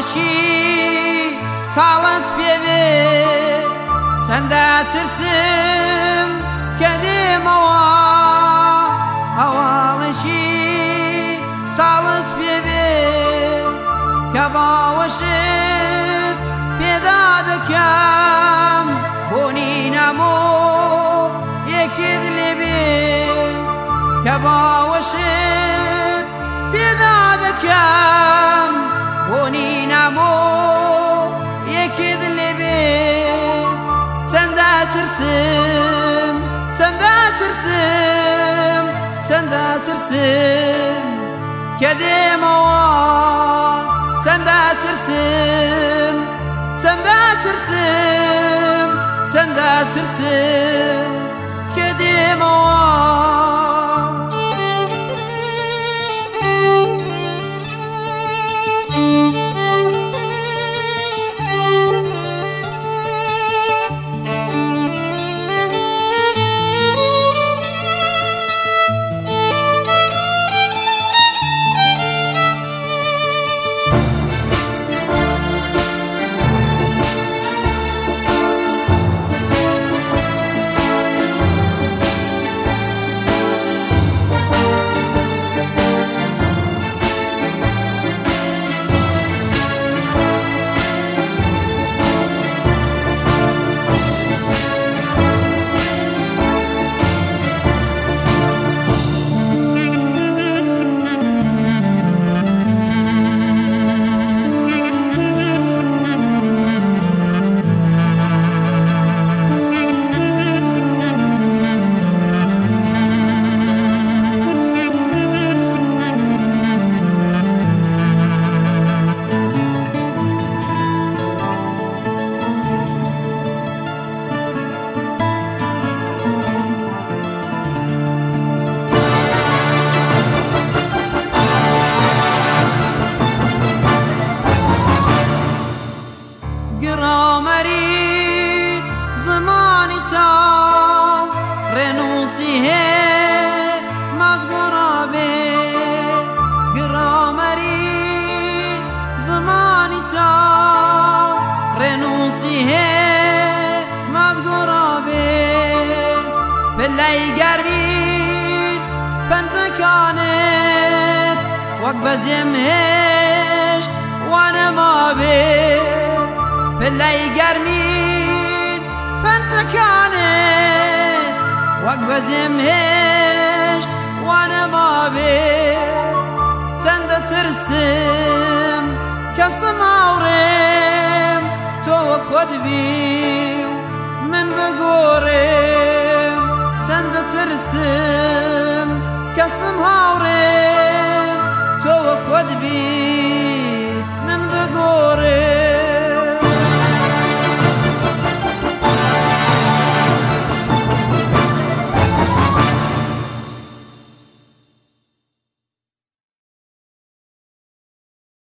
هەواڵەشی تاڵت پێوێ چەندە ترسم کە دێمەوە هەواڵەشی تاڵت پێوێ کە باوەشت پێدا دەکەم بۆنی نەموو یەکێت لێبێ کە باوەشت پێدا دەکەم بۆنی نەموو یەکێت لێبێ چەندە ترسم چەندە ترسم چەندە ترسم کە دێمەوە چەندە ترسم چەندە ترسم چەندە ترسم کە دێمەوە زمانی چاو ڕێنووسی هەیە مەدگۆڕابێ گرامەری زمانی چاو ڕێنووسی هەیە مەدگۆڕابێ پلەی گەرمین پەنجەکانت وەک بەجێم هێشت وانەمابێ پلەی گەرمین پەنجەکانت وەک بەجێم هێشت وانەمابێ چەندە ترسم کەسم هاوڕێم تۆ وەک خۆت بی و من بگۆڕێم چەندە ترسم کەسم هاوڕێم